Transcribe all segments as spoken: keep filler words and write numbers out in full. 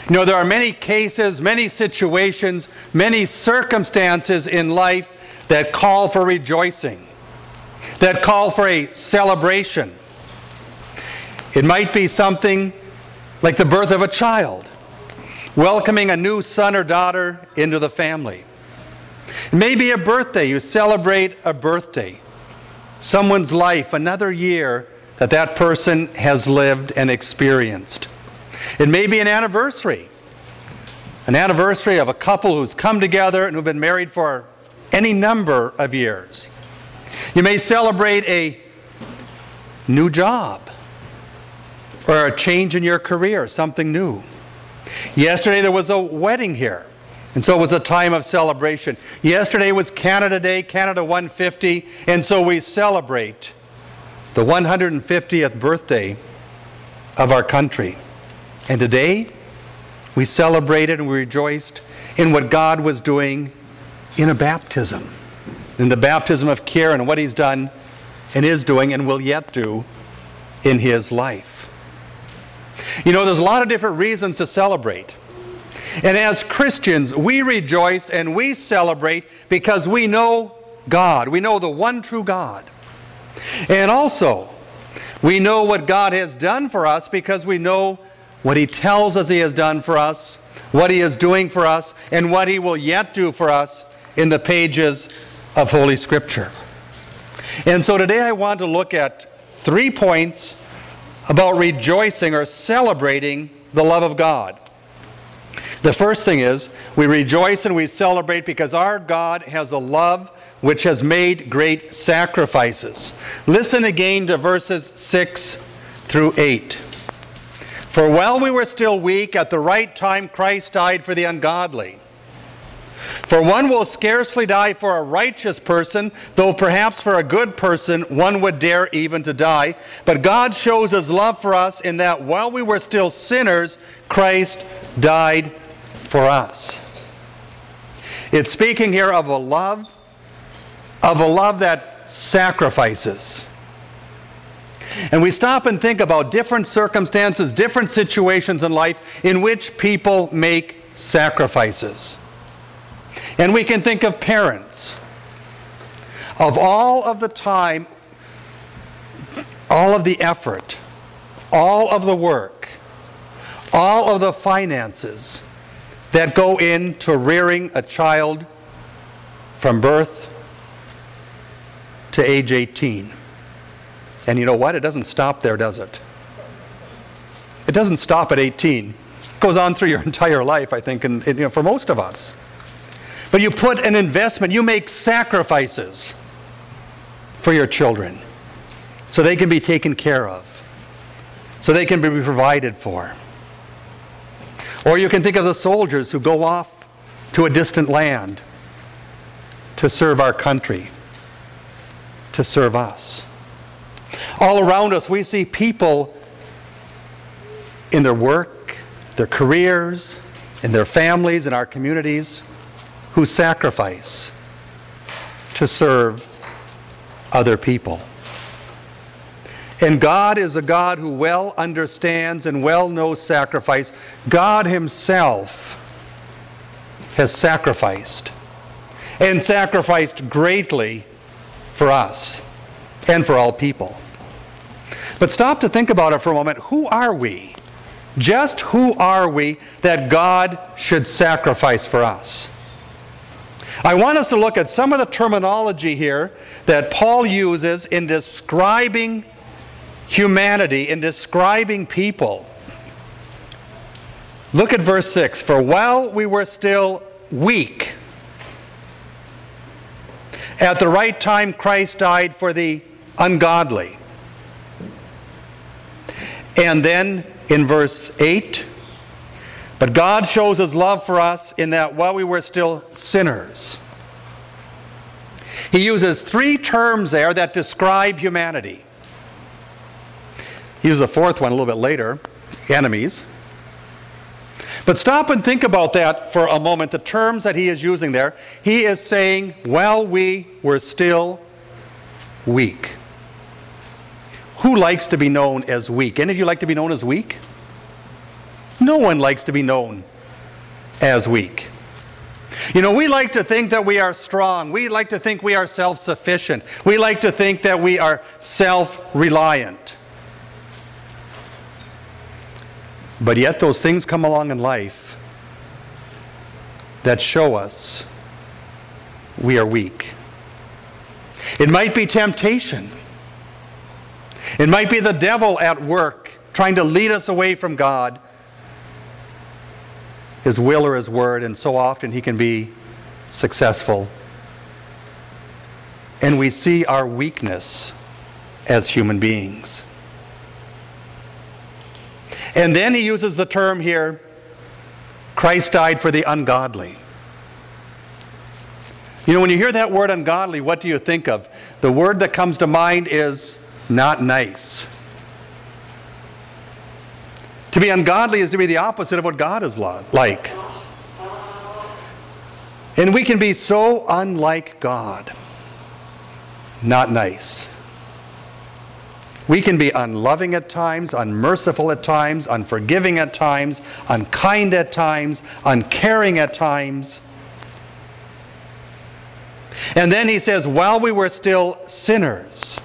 You know, there are many cases, many situations, many circumstances in life that call for rejoicing, that call for a celebration. It might be something like the birth of a child, welcoming a new son or daughter into the family. It may be a birthday. You celebrate a birthday, someone's life, another year that that person has lived and experienced. It may be an anniversary, an anniversary of a couple who's come together and who've been married for any number of years. You may celebrate a new job or a change in your career, something new. Yesterday there was a wedding here, and so it was a time of celebration. Yesterday was Canada Day, Canada one fifty, and so we celebrate the one hundred fiftieth birthday of our country. And today, we celebrated and we rejoiced in what God was doing in a baptism, in the baptism of care and what He's done and is doing and will yet do in His life. You know, there's a lot of different reasons to celebrate. And as Christians, we rejoice and we celebrate because we know God. We know the one true God. And also, we know what God has done for us because we know what He tells us He has done for us, what He is doing for us, and what He will yet do for us in the pages of Holy Scripture. And so today I want to look at three points about rejoicing or celebrating the love of God. The first thing is, we rejoice and we celebrate because our God has a love which has made great sacrifices. Listen again to verses six through eight. For while we were still weak, at the right time Christ died for the ungodly. For one will scarcely die for a righteous person, though perhaps for a good person one would dare even to die. But God shows His love for us in that while we were still sinners, Christ died for us. It's speaking here of a love, of a love that sacrifices. And we stop and think about different circumstances, different situations in life in which people make sacrifices. And we can think of parents. Of all of the time, all of the effort, all of the work, all of the finances that go into rearing a child from birth to age eighteen. And you know what? It doesn't stop there, does it? It doesn't stop at eighteen. It goes on through your entire life, I think, and, and you know, for most of us. But you put an investment, you make sacrifices for your children so they can be taken care of, so they can be provided for. Or you can think of the soldiers who go off to a distant land to serve our country, to serve us. All around us, we see people in their work, their careers, in their families, in our communities, who sacrifice to serve other people. And God is a God who well understands and well knows sacrifice. God Himself has sacrificed, and sacrificed greatly for us and for all people. But stop to think about it for a moment. Who are we? Just who are we that God should sacrifice for us? I want us to look at some of the terminology here that Paul uses in describing humanity, in describing people. Look at verse six. For while we were still weak, at the right time Christ died for the ungodly. And then in verse eight, but God shows His love for us in that while we were still sinners. He uses three terms there that describe humanity. He uses a fourth one a little bit later, enemies. But stop and think about that for a moment, the terms that he is using there. He is saying, while we were still weak. Who likes to be known as weak? Any of you like to be known as weak? No one likes to be known as weak. You know, we like to think that we are strong. We like to think we are self-sufficient. We like to think that we are self-reliant. But yet those things come along in life that show us we are weak. It might be temptation. It might be the devil at work trying to lead us away from God, His will or His word, and so often he can be successful. And we see our weakness as human beings. And then he uses the term here, Christ died for the ungodly. You know, when you hear that word ungodly, what do you think of? The word that comes to mind is not nice. To be ungodly is to be the opposite of what God is like. And we can be so unlike God. Not nice. We can be unloving at times, unmerciful at times, unforgiving at times, unkind at times, uncaring at times. And then he says, while we were still sinners,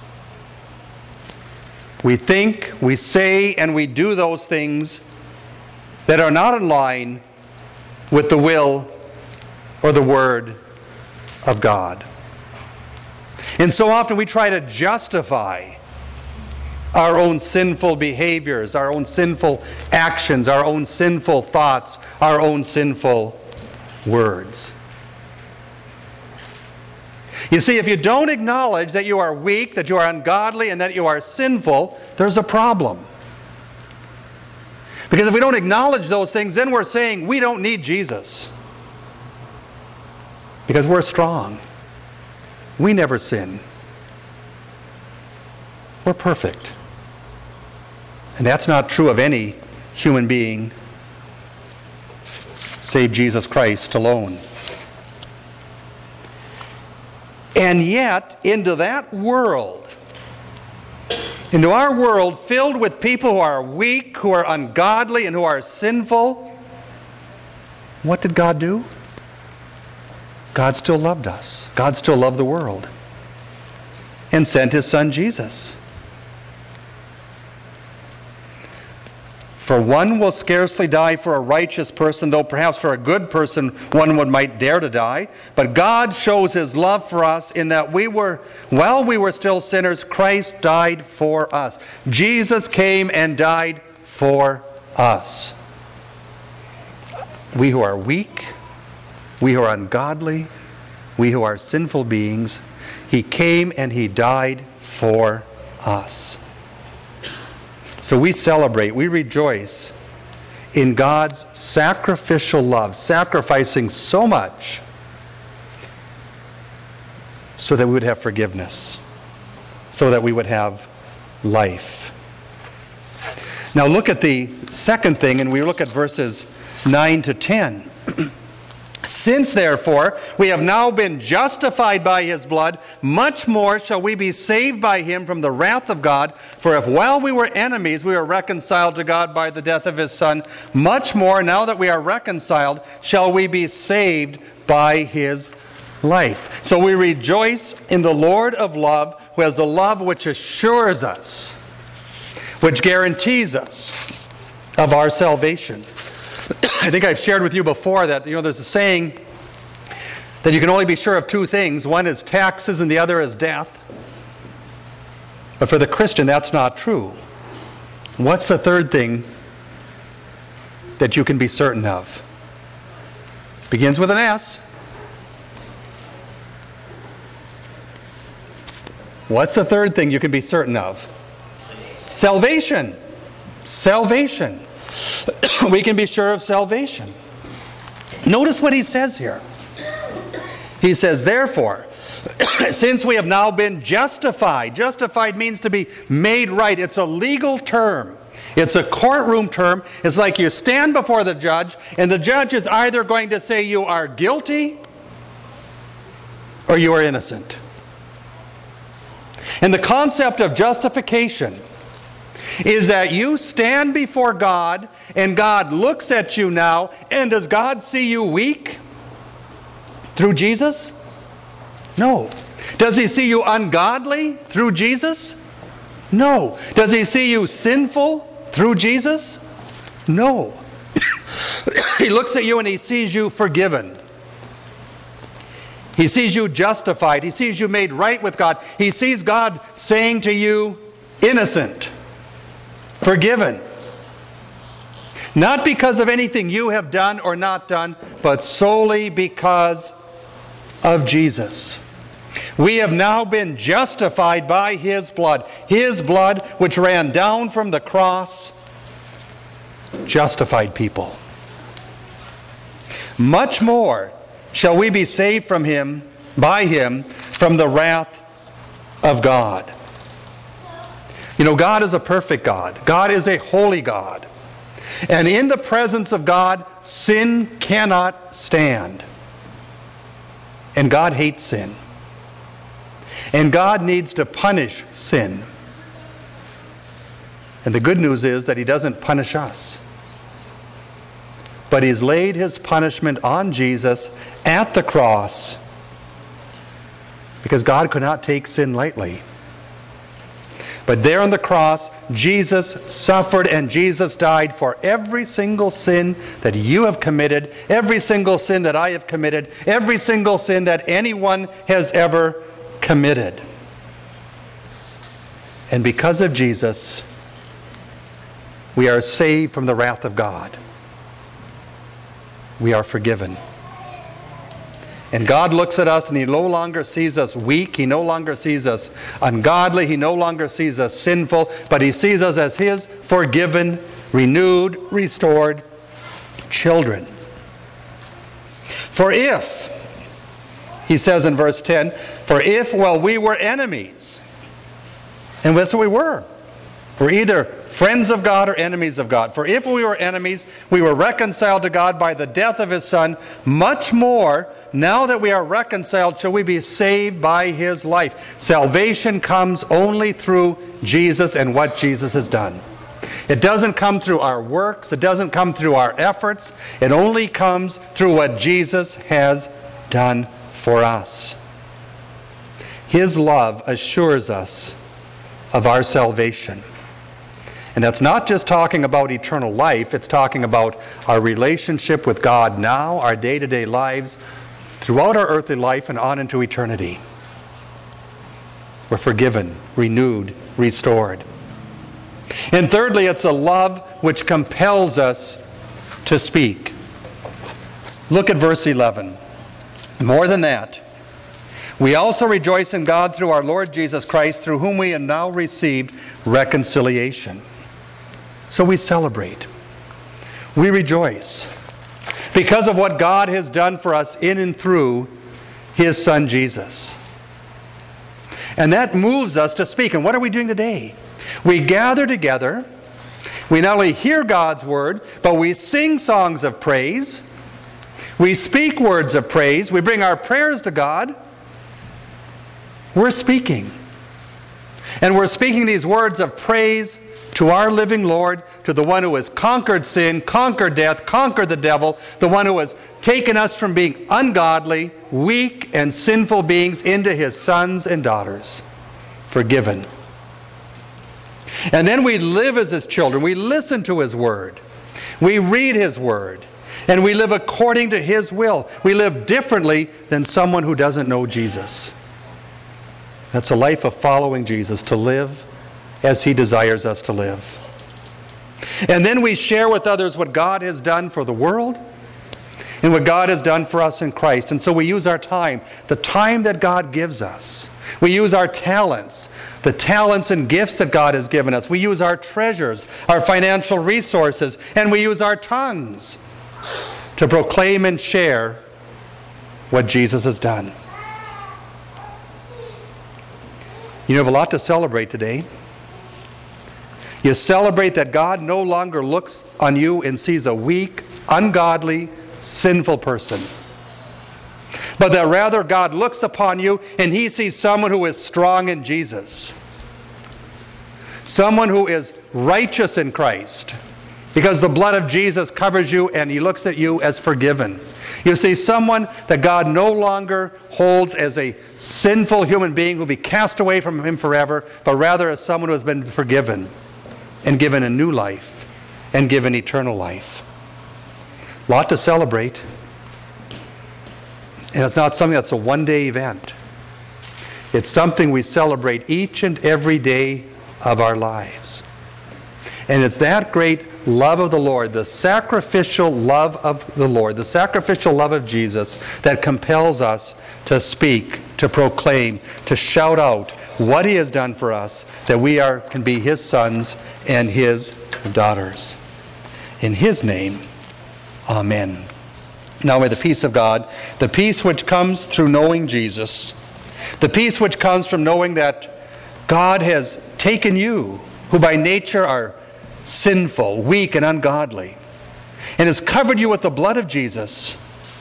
we think, we say, and we do those things that are not in line with the will or the word of God. And so often we try to justify our own sinful behaviors, our own sinful actions, our own sinful thoughts, our own sinful words. You see, if you don't acknowledge that you are weak, that you are ungodly, and that you are sinful, there's a problem. Because if we don't acknowledge those things, then we're saying we don't need Jesus. Because we're strong. We never sin. We're perfect. And that's not true of any human being save Jesus Christ alone. And yet, into that world, into our world filled with people who are weak, who are ungodly, and who are sinful, what did God do? God still loved us. God still loved the world. And sent His Son Jesus. For one will scarcely die for a righteous person, though perhaps for a good person one would might dare to die. But God shows His love for us in that we were, while we were still sinners, Christ died for us. Jesus came and died for us. We who are weak, we who are ungodly, we who are sinful beings, He came and He died for us. So we celebrate, we rejoice in God's sacrificial love, sacrificing so much so that we would have forgiveness, so that we would have life. Now look at the second thing, and we look at verses nine to ten. Since, therefore, we have now been justified by His blood, much more shall we be saved by Him from the wrath of God. For if while we were enemies we were reconciled to God by the death of His Son, much more, now that we are reconciled, shall we be saved by His life. So we rejoice in the Lord of love, who has a love which assures us, which guarantees us of our salvation. I think I've shared with you before that, you know, there's a saying that you can only be sure of two things. One is taxes and the other is death. But for the Christian, that's not true. What's the third thing that you can be certain of? Begins with an S. What's the third thing you can be certain of? Salvation. Salvation. We can be sure of salvation. Notice what he says here. He says, therefore, since we have now been justified. Justified means to be made right. It's a legal term. It's a courtroom term. It's like you stand before the judge, and the judge is either going to say you are guilty or you are innocent. And the concept of justification is that you stand before God and God looks at you now, and does God see you weak through Jesus? No. Does he see you ungodly through Jesus? No. Does he see you sinful through Jesus? No. He looks at you and he sees you forgiven. He sees you justified. He sees you made right with God. He sees God saying to you, innocent, forgiven. Not because of anything you have done or not done, but solely because of Jesus. We have now been justified by his blood. His blood, which ran down from the cross, justified people. Much more shall we be saved from him, by him, from the wrath of God. You know, God is a perfect God. God is a holy God. And in the presence of God, sin cannot stand. And God hates sin. And God needs to punish sin. And the good news is that he doesn't punish us. But he's laid his punishment on Jesus at the cross because God could not take sin lightly. But there on the cross, Jesus suffered and Jesus died for every single sin that you have committed, every single sin that I have committed, every single sin that anyone has ever committed. And because of Jesus, we are saved from the wrath of God. We are forgiven. And God looks at us and he no longer sees us weak. He no longer sees us ungodly. He no longer sees us sinful. But he sees us as his forgiven, renewed, restored children. For if, he says in verse ten, for if while we were enemies, and that's what we were. We're either friends of God or enemies of God. For if we were enemies, we were reconciled to God by the death of his Son. Much more, now that we are reconciled, shall we be saved by his life. Salvation comes only through Jesus and what Jesus has done. It doesn't come through our works. It doesn't come through our efforts. It only comes through what Jesus has done for us. His love assures us of our salvation. And that's not just talking about eternal life, it's talking about our relationship with God now, our day-to-day lives, throughout our earthly life and on into eternity. We're forgiven, renewed, restored. And thirdly, it's a love which compels us to speak. Look at verse eleven. More than that, we also rejoice in God through our Lord Jesus Christ, through whom we have now received reconciliation. So we celebrate. We rejoice because of what God has done for us in and through his Son Jesus. And that moves us to speak. And what are we doing today? We gather together. We not only hear God's word, but we sing songs of praise. We speak words of praise. We bring our prayers to God. We're speaking. And we're speaking these words of praise to our living Lord, to the one who has conquered sin, conquered death, conquered the devil, the one who has taken us from being ungodly, weak, and sinful beings into his sons and daughters, forgiven. And then we live as his children. We listen to his word. We read his word. And we live according to his will. We live differently than someone who doesn't know Jesus. That's a life of following Jesus, to live as he desires us to live. And then we share with others what God has done for the world and what God has done for us in Christ. And so we use our time, the time that God gives us. We use our talents, the talents and gifts that God has given us. We use our treasures, our financial resources, and we use our tongues to proclaim and share what Jesus has done. You have a lot to celebrate today. You celebrate that God no longer looks on you and sees a weak, ungodly, sinful person. But that rather God looks upon you and he sees someone who is strong in Jesus. Someone who is righteous in Christ because the blood of Jesus covers you and he looks at you as forgiven. You see, someone that God no longer holds as a sinful human being who will be cast away from him forever, but rather as someone who has been forgiven and given a new life and given eternal life. Lot to celebrate. And it's not something that's a one-day event. It's something we celebrate each and every day of our lives. And it's that great love of the Lord, the sacrificial love of the Lord, the sacrificial love of Jesus that compels us to speak, to proclaim, to shout out what he has done for us, that we are can be his sons and his daughters. In his name, amen. Now may the peace of God, the peace which comes through knowing Jesus, the peace which comes from knowing that God has taken you, who by nature are sinful, weak, and ungodly, and has covered you with the blood of Jesus,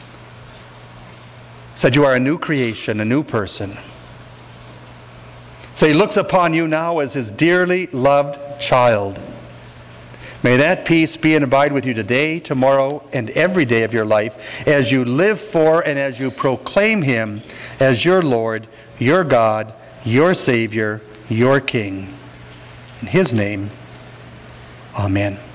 said you are a new creation, a new person. So he looks upon you now as his dearly loved child. May that peace be and abide with you today, tomorrow, and every day of your life as you live for and as you proclaim him as your Lord, your God, your Savior, your King. In his name, amen.